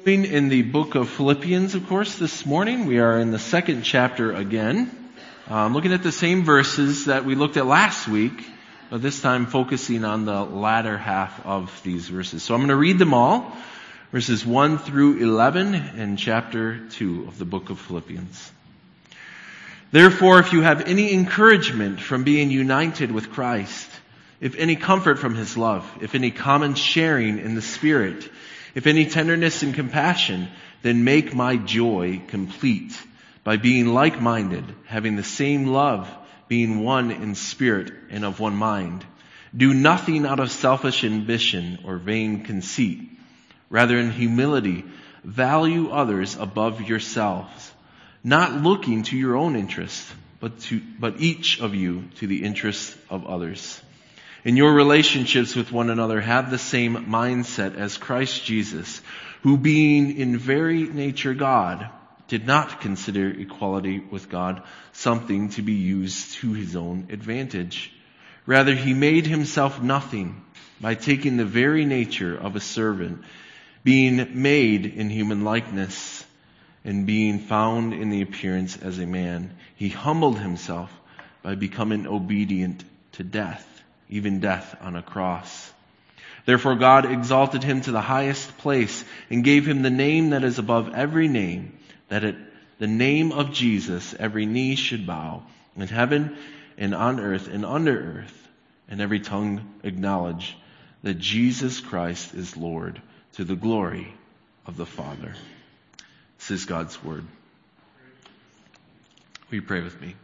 In the book of Philippians, of course, this morning. We are in the second chapter again, looking at the same verses that we looked at last week, but this time focusing on the latter half of these verses. So I'm going to read them all, verses 1 through 11 in chapter 2 of the book of Philippians. Therefore, if you have any encouragement from being united with Christ, if any comfort from His love, if any common sharing in the Spirit, if any tenderness and compassion, then make my joy complete by being like-minded, having the same love, being one in spirit and of one mind. Do nothing out of selfish ambition or vain conceit. Rather, in humility, value others above yourselves, not looking to your own interest, but each of you to the interest of others. In your relationships with one another, have the same mindset as Christ Jesus, who being in very nature God, did not consider equality with God something to be used to His own advantage. Rather, He made Himself nothing by taking the very nature of a servant, being made in human likeness, and being found in the appearance as a man. He humbled Himself by becoming obedient to death, even death on a cross. Therefore God exalted Him to the highest place and gave Him the name that is above every name, that at the name of Jesus every knee should bow, in heaven and on earth and under earth, and every tongue acknowledge that Jesus Christ is Lord, to the glory of the Father. This is God's word. Will you pray with me?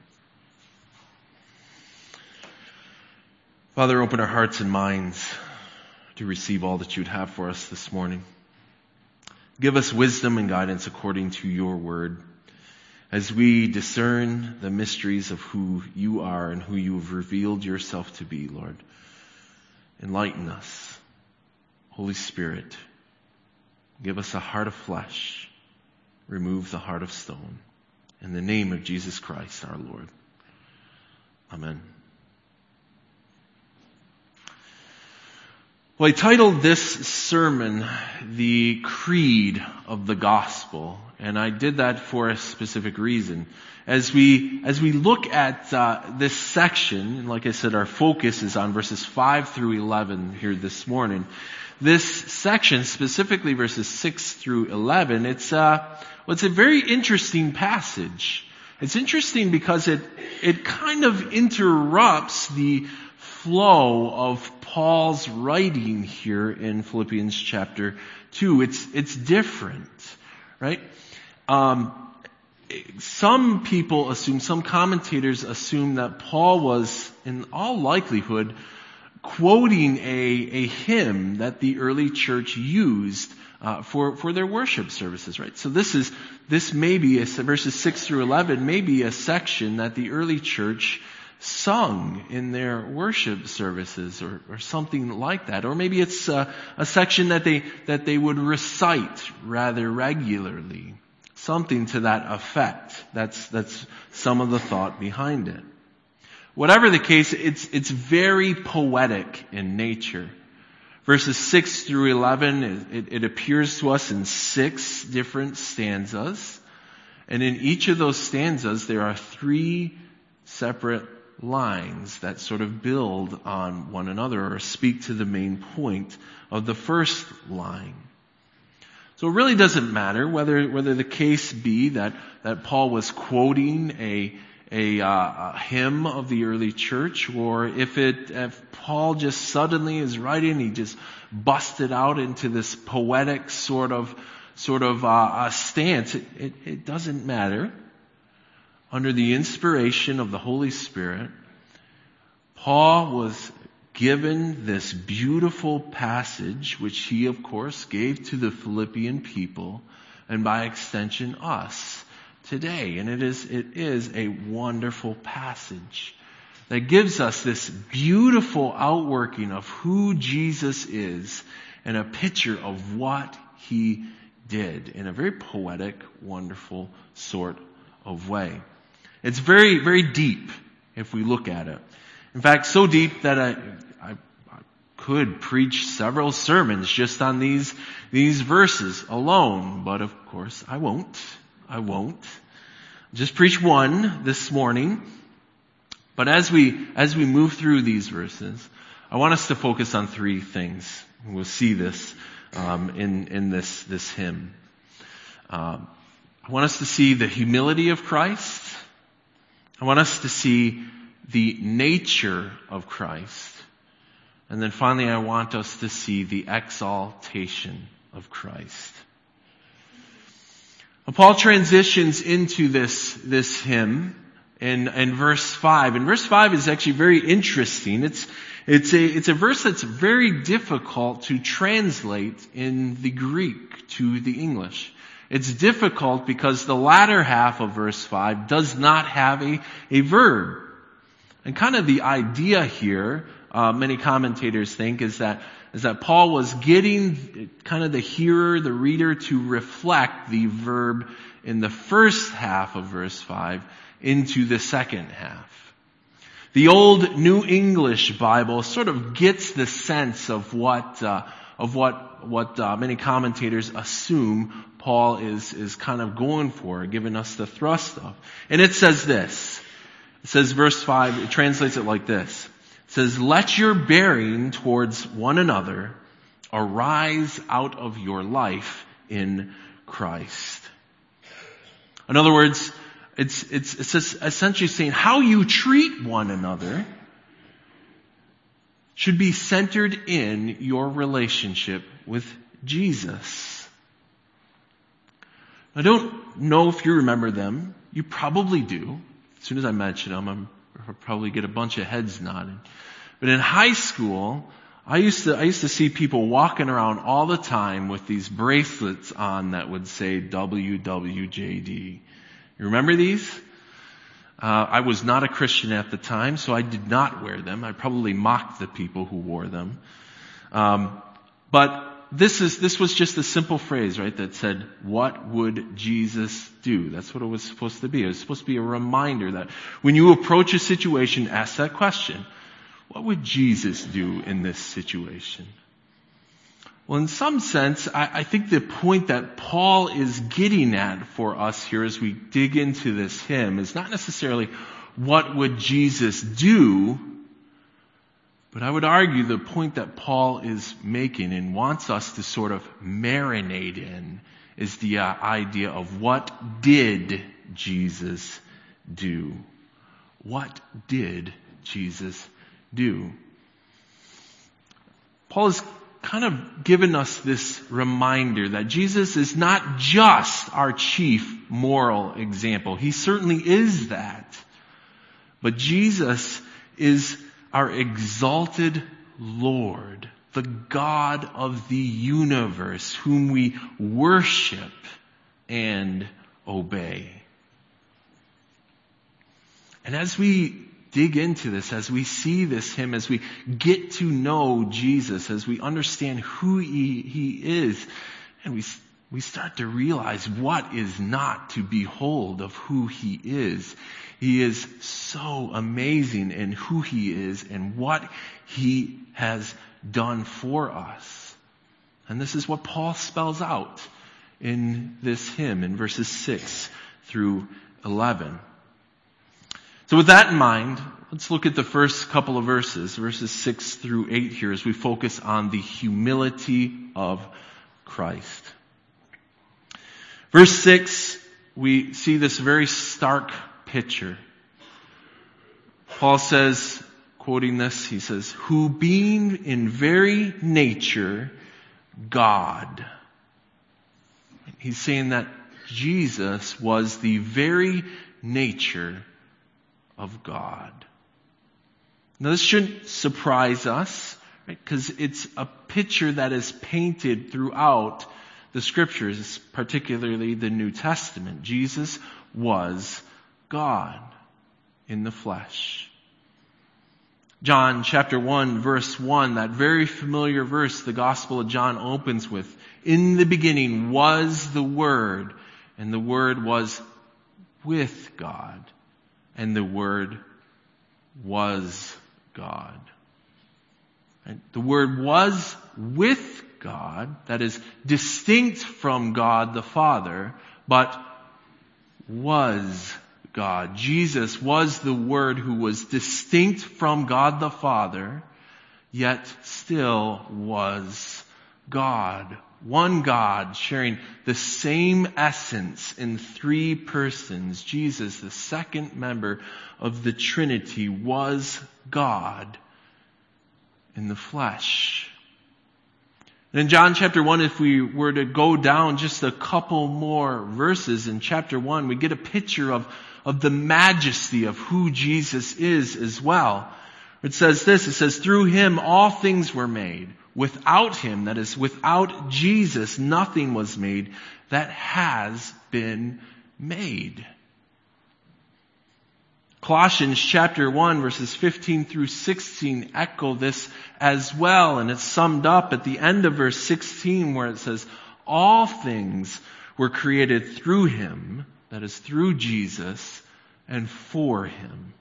Father, open our hearts and minds to receive all that you'd have for us this morning. Give us wisdom and guidance according to your word as we discern the mysteries of who you are and who you have revealed yourself to be, Lord. Enlighten us. Holy Spirit, give us a heart of flesh. Remove the heart of stone. In the name of Jesus Christ, our Lord. Amen. Well, I titled this sermon, The Creed of the Gospel, and I did that for a specific reason. As we look at this section, and like I said, our focus is on verses 5 through 11 here this morning. This section, specifically verses 6 through 11, it's a very interesting passage. It's interesting because it kind of interrupts the flow of Paul's writing here in Philippians chapter 2. It's different, right? Some people assume, some commentators assume that Paul was, in all likelihood, quoting a hymn that the early church used for their worship services, right? So this may be, verses 6 through 11, may be a section that the early church sung in their worship services or something like that. Or maybe it's a section that they would recite rather regularly. Something to that effect. That's some of the thought behind it. Whatever the case, it's very poetic in nature. Verses 6 through 11, it appears to us in 6 different stanzas. And in each of those stanzas, there are 3 separate lines that sort of build on one another or speak to the main point of the first line. So it really doesn't matter whether the case be that Paul was quoting a hymn of the early church, or if Paul just suddenly is writing, he just busted out into this poetic sort of stance. It doesn't matter. Under the inspiration of the Holy Spirit, Paul was given this beautiful passage, which he, of course, gave to the Philippian people, and by extension us today. And it is a wonderful passage that gives us this beautiful outworking of who Jesus is and a picture of what He did in a very poetic, wonderful sort of way. It's very, very deep if we look at it. In fact, so deep that I could preach several sermons just on these verses alone, but of course I won't. Just preach one this morning. But as we move through these verses, I want us to focus on three things. We'll see this in this hymn. I want us to see the humility of Christ. I want us to see the nature of Christ. And then finally, I want us to see the exaltation of Christ. Now, Paul transitions into this hymn in verse 5. And verse 5 is actually very interesting. It's a verse that's very difficult to translate in the Greek to the English. It's difficult because the latter half of verse 5 does not have a verb. And kind of the idea here, many commentators think, is that Paul was getting kind of the hearer, the reader, to reflect the verb in the first half of verse 5 into the second half. The old New English Bible sort of gets the sense of what many commentators assume Paul is kind of going for, giving us the thrust of. And it says this. It says verse 5, it translates it like this. It says, "Let your bearing towards one another arise out of your life in Christ." In other words, it's essentially saying how you treat one another should be centered in your relationship with Jesus. I don't know if you remember them. You probably do. As soon as I mention them, I'll probably get a bunch of heads nodding. But in high school, I used to see people walking around all the time with these bracelets on that would say WWJD. You remember these? I was not a Christian at the time, so I did not wear them. I probably mocked the people who wore them. But this was just a simple phrase, right, that said, "What would Jesus do?" That's what it was supposed to be. It was supposed to be a reminder that when you approach a situation, ask that question. What would Jesus do in this situation? Well, in some sense, I think the point that Paul is getting at for us here as we dig into this hymn is not necessarily what would Jesus do, but I would argue the point that Paul is making and wants us to sort of marinate in is the idea of what did Jesus do? What did Jesus do? Paul is kind of given us this reminder that Jesus is not just our chief moral example. He certainly is that. But Jesus is our exalted Lord, the God of the universe, whom we worship and obey. And as we dig into this, as we see this hymn, as we get to know Jesus, as we understand who he is, and we start to realize what is not to behold of who he is. He is so amazing in who he is and what he has done for us. And this is what Paul spells out in this hymn in verses 6 through 11. So with that in mind, let's look at the first couple of verses 6 through 8 here, as we focus on the humility of Christ. Verse 6, we see this very stark picture. Paul says, quoting this, he says, "Who being in very nature God." He's saying that Jesus was the very nature of God. Now this shouldn't surprise us, right? Because it's a picture that is painted throughout the scriptures, particularly the New Testament. Jesus was God in the flesh. John chapter 1 verse 1, that very familiar verse the Gospel of John opens with, "In the beginning was the Word, and the Word was with God, and the Word was God." Right? The Word was with God, that is distinct from God the Father, but was God. Jesus was the Word who was distinct from God the Father, yet still was God. One God sharing the same essence in three persons. Jesus, the second member of the Trinity, was God in the flesh. And in John chapter 1, if we were to go down just a couple more verses in chapter 1, we get a picture of the majesty of who Jesus is as well. It says this, it says, through Him all things were made. Without Him, that is, without Jesus, nothing was made that has been made. Colossians chapter 1 verses 15 through 16 echo this as well, and it's summed up at the end of verse 16 where it says, all things were created through Him, that is through Jesus, and for Him.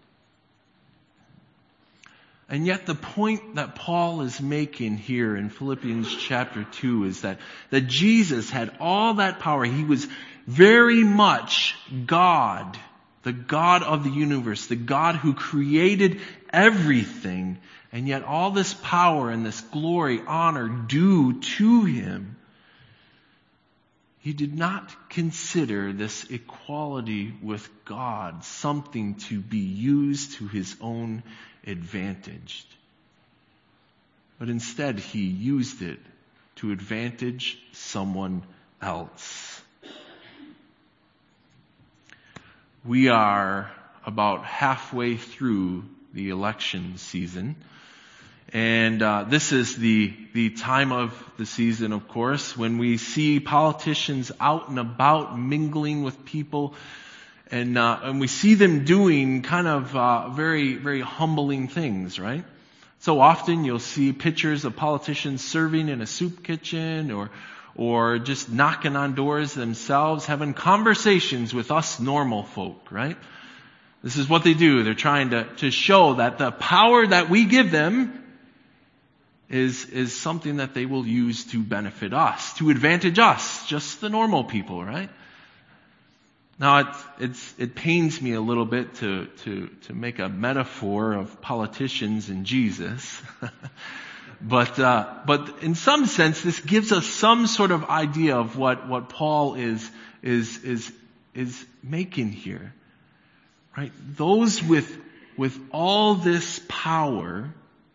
And yet the point that Paul is making here in Philippians chapter 2 is that Jesus had all that power. He was very much God, the God of the universe, the God who created everything, and yet all this power and this glory, honor due to Him. He did not consider this equality with God something to be used to His own advantage. But instead, He used it to advantage someone else. We are about halfway through the election season. And this is the time of the season, of course, when we see politicians out and about mingling with people, and we see them doing kind of very, very humbling things, right? So often you'll see pictures of politicians serving in a soup kitchen or just knocking on doors themselves, having conversations with us normal folk, right? This is what they do. They're trying to show that the power that we give them is something that they will use to benefit us, to advantage us, just the normal people, right? Now it pains me a little bit to make a metaphor of politicians and Jesus. But in some sense this gives us some sort of idea of what Paul is making here. Right? Those with all this power,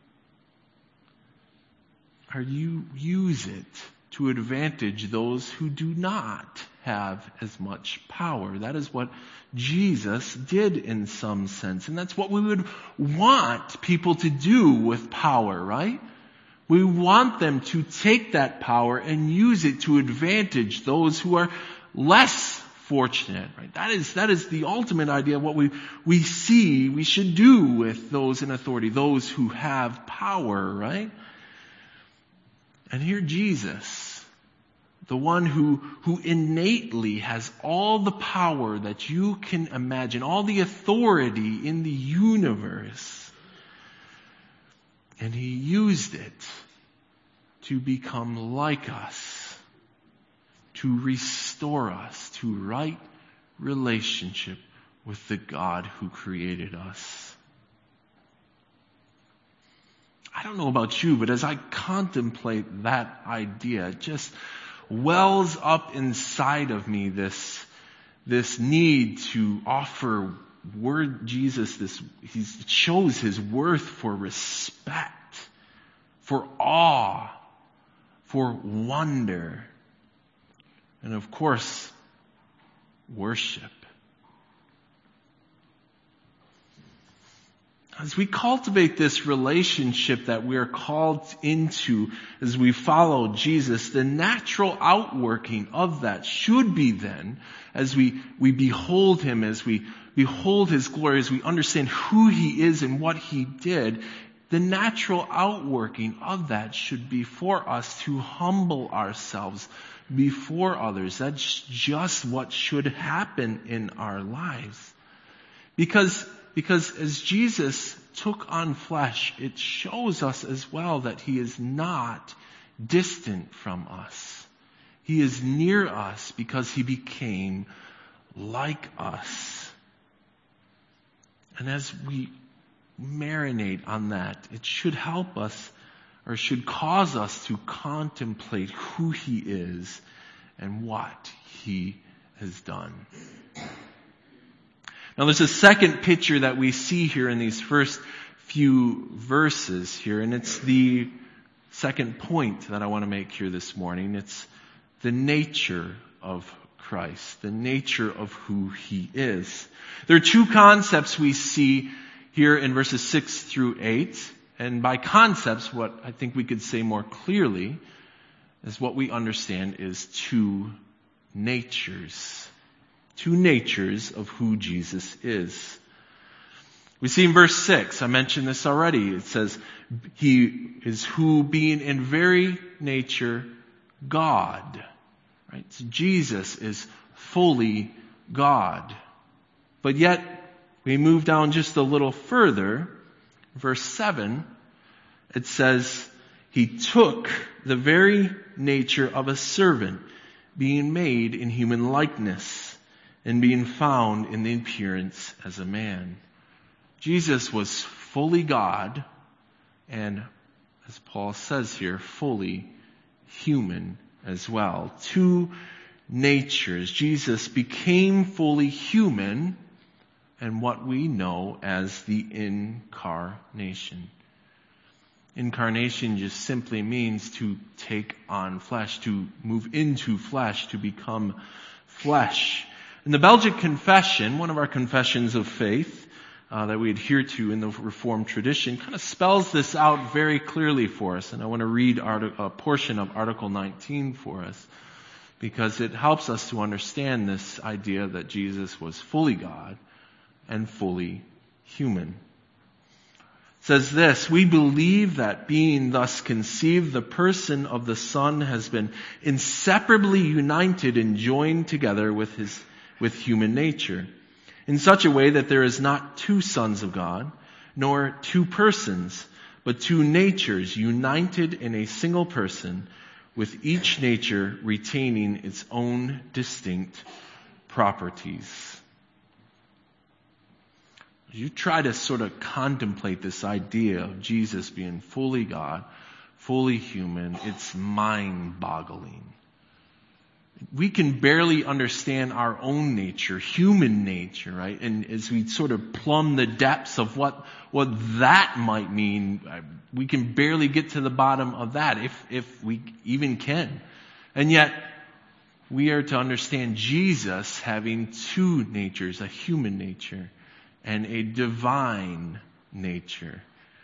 are you use it to advantage those who do not have as much power. That is what Jesus did in some sense. And that's what we would want people to do with power, right? We want them to take that power and use it to advantage those who are less fortunate, right? That is the ultimate idea of what we see we should do with those in authority, those who have power, right? And here Jesus, the one who innately has all the power that you can imagine, all the authority in the universe, and He used it to become like us, to restore us to right relationship with the God who created us. I don't know about you, but as I contemplate that idea, it just wells up inside of me this need to offer Jesus he shows His worth for respect, for awe, for wonder, and of course, worship. As we cultivate this relationship that we are called into as we follow Jesus, the natural outworking of that should be then, as we behold Him, as we behold His glory, as we understand who He is and what He did, the natural outworking of that should be for us to humble ourselves before others. That's just what should happen in our lives. Because as Jesus took on flesh, it shows us as well that he is not distant from us. He is near us because he became like us. And as we marinate on that, it should help us, or should cause us to contemplate who he is and what he has done. Now there's a second picture that we see here in these first few verses here, and it's the second point that I want to make here this morning. It's the nature of Christ, the nature of who he is. There are two concepts we see here in verses 6 through 8, and by concepts, what I think we could say more clearly is what we understand is two natures of who Jesus is. We see in verse 6, I mentioned this already, it says, he is who, being in very nature God. Right? So Jesus is fully God. But yet, we move down just a little further, verse 7, it says, he took the very nature of a servant, being made in human likeness, and being found in the appearance as a man. Jesus was fully God, and as Paul says here, fully human as well. Two natures. Jesus became fully human, and what we know as the incarnation. Incarnation just simply means to take on flesh, to move into flesh, to become flesh. In the Belgic Confession, one of our confessions of faith that we adhere to in the Reformed tradition, kind of spells this out very clearly for us. And I want to read a portion of Article 19 for us, because it helps us to understand this idea that Jesus was fully God and fully human. It says this, we believe that being thus conceived, the person of the Son has been inseparably united and joined together with human nature, in such a way that there is not two sons of God, nor two persons, but two natures united in a single person, with each nature retaining its own distinct properties. You try to sort of contemplate this idea of Jesus being fully God, fully human, it's mind-boggling. We can barely understand our own nature, human nature, right? And as we sort of plumb the depths of what that might mean, we can barely get to the bottom of that, if we even can. And yet, we are to understand Jesus having two natures, a human nature and a divine nature,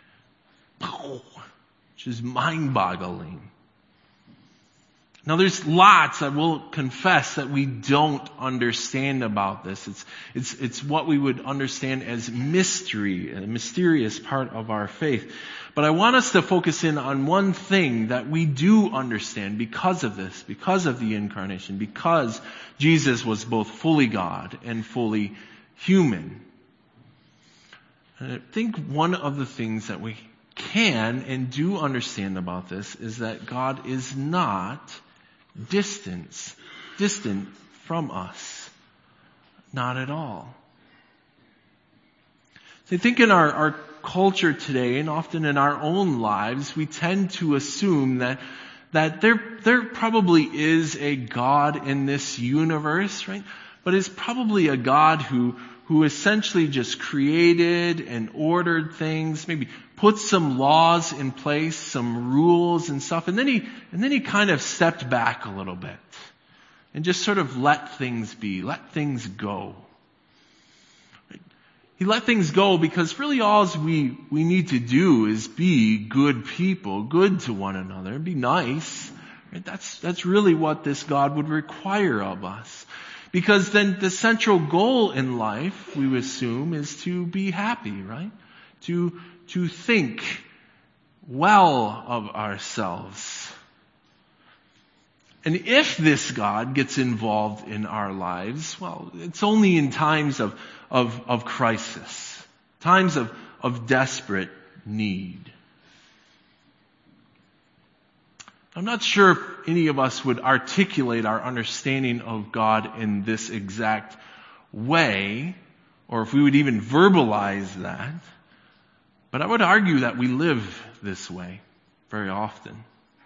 which is mind-boggling. Now there's lots, I will confess, that we don't understand about this. It's what we would understand as mystery, a mysterious part of our faith. But I want us to focus in on one thing that we do understand because of this, because of the incarnation, because Jesus was both fully God and fully human. And I think one of the things that we can and do understand about this is that God is not distant from us. Not at all. So I think in our culture today, and often in our own lives, we tend to assume that there probably is a God in this universe, right? But it's probably a God who essentially just created and ordered things, maybe put some laws in place, some rules and stuff, and then he kind of stepped back a little bit and just sort of let things be, let things go. He let things go because really all we need to do is be good people, good to one another, be nice. Right? That's really what this God would require of us. Because then the central goal in life, we would assume, is to be happy, right? To think well of ourselves. And if this God gets involved in our lives, well, it's only in times of crisis, times of of desperate need. I'm not sure if any of us would articulate our understanding of God in this exact way, or if we would even verbalize that. But I would argue that we live this way very often.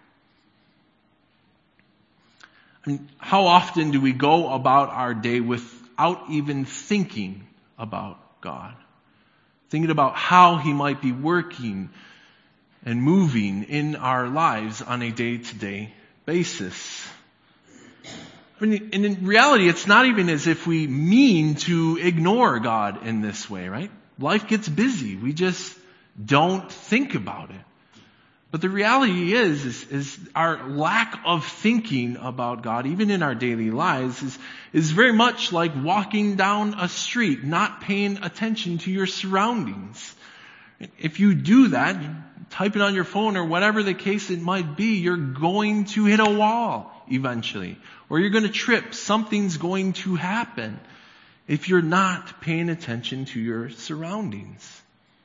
I mean, how often do we go about our day without even thinking about God? Thinking about how He might be working and moving in our lives on a day-to-day basis. I mean, and in reality, it's not even as if we mean to ignore God in this way, right? Life gets busy. We just don't think about it. But the reality is our lack of thinking about God, even in our daily lives, is very much like walking down a street, not paying attention to your surroundings. If you do that, type it on your phone or whatever the case it might be, you're going to hit a wall eventually. Or you're going to trip. Something's going to happen if you're not paying attention to your surroundings.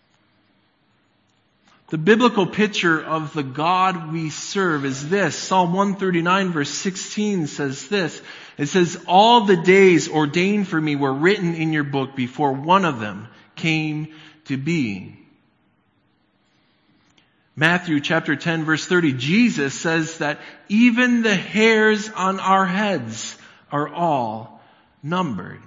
The biblical picture of the God we serve is this. Psalm 139 verse 16 says this. It says, "All the days ordained for me were written in your book before one of them came to being." Matthew chapter 10 verse 30, Jesus says that even the hairs on our heads are all numbered.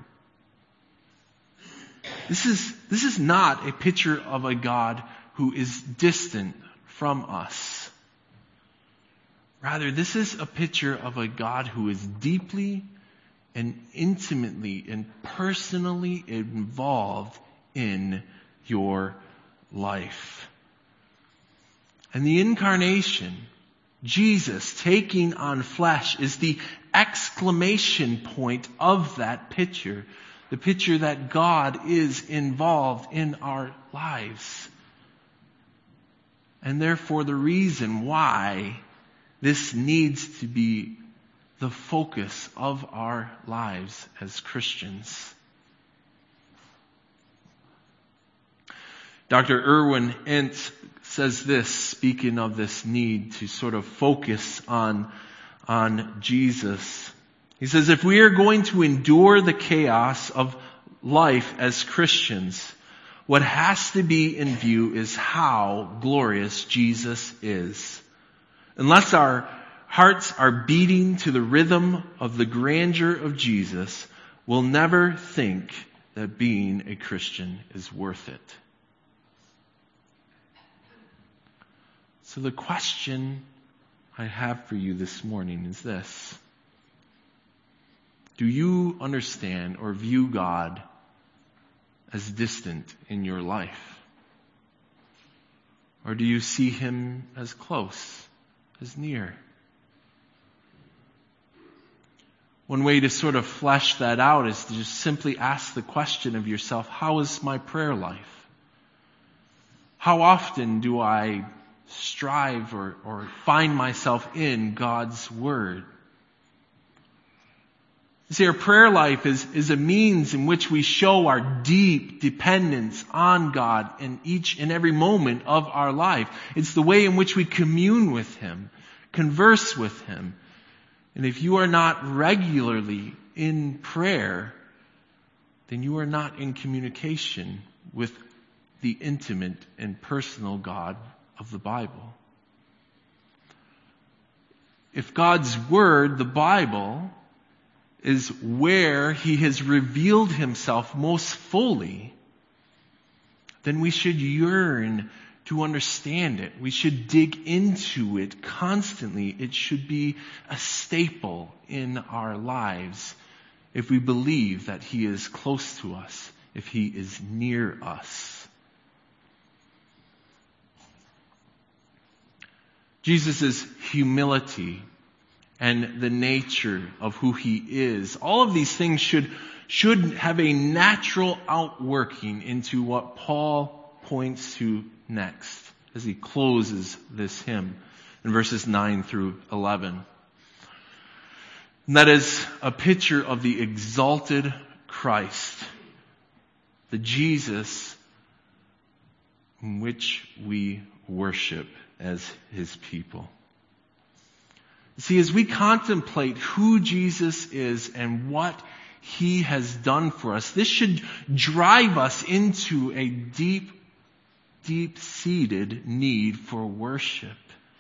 This is not a picture of a God who is distant from us. Rather, this is a picture of a God who is deeply and intimately and personally involved in your life. And the incarnation, Jesus taking on flesh, is the exclamation point of that picture. The picture that God is involved in our lives. And therefore the reason why this needs to be the focus of our lives as Christians. Dr. Erwin Entz says this, speaking of this need to sort of focus on Jesus. He says, if we are going to endure the chaos of life as Christians, what has to be in view is how glorious Jesus is. Unless our hearts are beating to the rhythm of the grandeur of Jesus, we'll never think that being a Christian is worth it. So the question I have for you this morning is this. Do you understand or view God as distant in your life? Or do you see Him as close, as near? One way to sort of flesh that out is to just simply ask the question of yourself, how is my prayer life? How often do I strive or find myself in God's Word? You see, our prayer life is a means in which we show our deep dependence on God in each and every moment of our life. It's the way in which we commune with Him, converse with Him. And if you are not regularly in prayer, then you are not in communication with the intimate and personal God of the Bible. If God's Word, the Bible, is where He has revealed Himself most fully, then we should yearn to understand it. We should dig into it constantly. It should be a staple in our lives if we believe that He is close to us, if He is near us. Jesus' humility and the nature of who He is, all of these things should have a natural outworking into what Paul points to next as he closes this hymn in verses 9 through 11. And that is a picture of the exalted Christ, the Jesus in which we worship as his people. See, as we contemplate who Jesus is and what he has done for us, this should drive us into a deep-seated need for worship.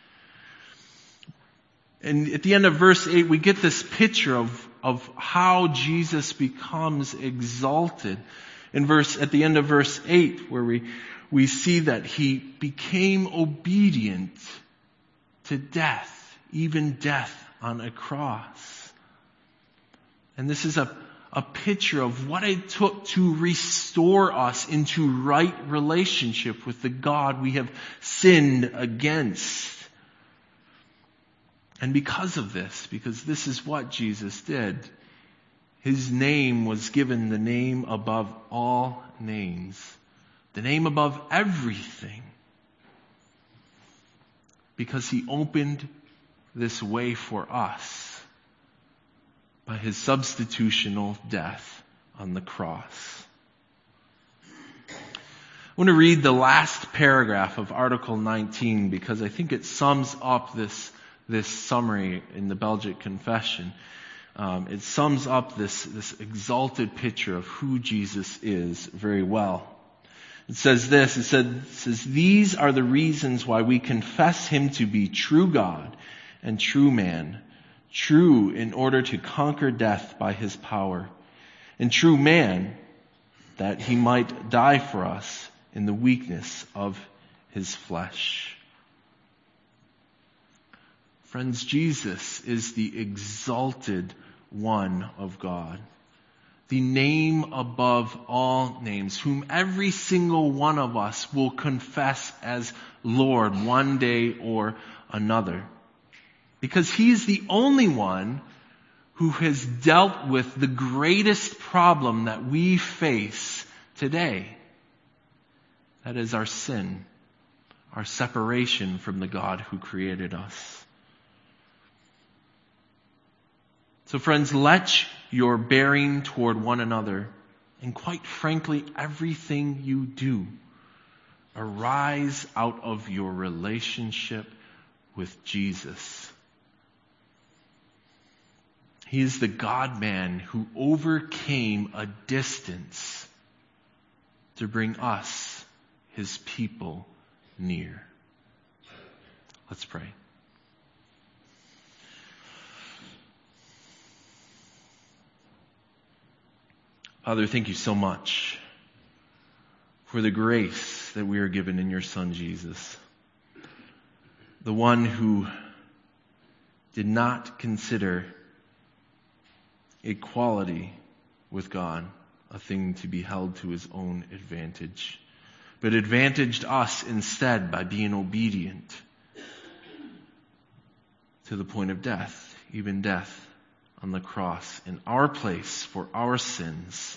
And at the end of verse 8, we get this picture of how Jesus becomes exalted. At the end of verse 8, where we see that he became obedient to death, even death on a cross. And this is a picture of what it took to restore us into right relationship with the God we have sinned against. And because this is what Jesus did, his name was given the name above all names, the name above everything, because he opened this way for us by his substitutional death on the cross. I want to read the last paragraph of Article 19 because I think it sums up this summary in the Belgic Confession. It sums up this exalted picture of who Jesus is very well. It says this, it says, these are the reasons why we confess him to be true God and true man, true in order to conquer death by his power, and true man that he might die for us in the weakness of his flesh. Friends, Jesus is the exalted one of God, the name above all names, whom every single one of us will confess as Lord one day or another. Because he is the only one who has dealt with the greatest problem that we face today. That is our sin, our separation from the God who created us. So friends, let your bearing toward one another, and quite frankly, everything you do, arise out of your relationship with Jesus. He is the God-man who overcame a distance to bring us, his people, near. Let's pray. Father, thank you so much for the grace that we are given in your Son, Jesus. The one who did not consider equality with God a thing to be held to his own advantage, but advantaged us instead by being obedient to the point of death, even death on the cross in our place for our sins.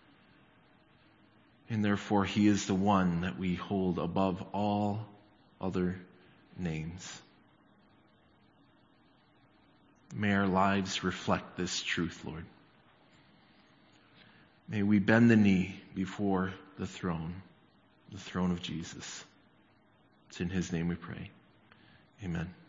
And therefore he is the one that we hold above all other names. May our lives reflect this truth, Lord. May we bend the knee before the throne of Jesus. It's in his name we pray. Amen.